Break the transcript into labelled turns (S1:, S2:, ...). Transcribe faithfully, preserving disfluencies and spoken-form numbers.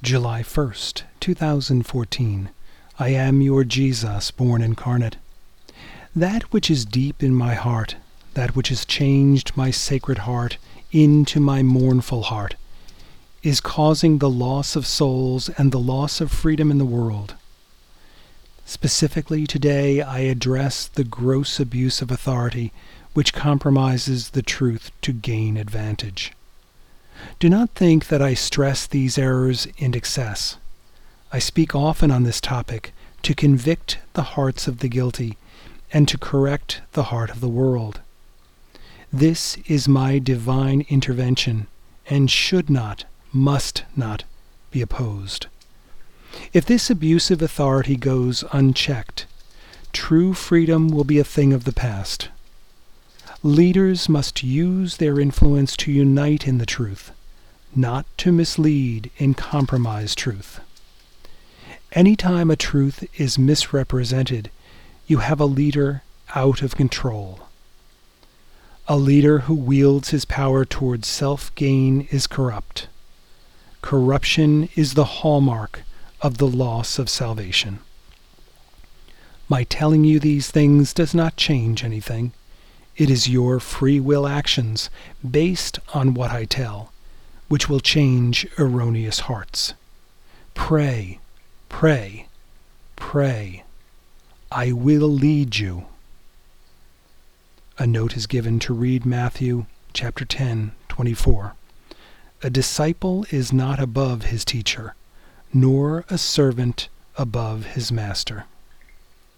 S1: July first, two thousand fourteen. I am your Jesus, born incarnate. That which is deep in my heart, that which has changed my sacred heart into my mournful heart, is causing the loss of souls and the loss of freedom in the world. Specifically today, I address the gross abuse of authority which compromises the truth to gain advantage. Do not think that I stress these errors in excess. I speak often on this topic to convict the hearts of the guilty and to correct the heart of the world. This is my divine intervention and should not, must not, be opposed. If this abusive authority goes unchecked, true freedom will be a thing of the past. Leaders must use their influence to unite in the truth, not to mislead and compromise truth. Anytime a truth is misrepresented, you have a leader out of control. A leader who wields his power towards self-gain is corrupt. Corruption is the hallmark of the loss of salvation. My telling you these things does not change anything. It is your free will actions based on what I tell, which will change erroneous hearts. Pray, pray, pray. I will lead you. A note is given to read Matthew chapter ten, twenty-four. A disciple is not above his teacher, nor a servant above his master.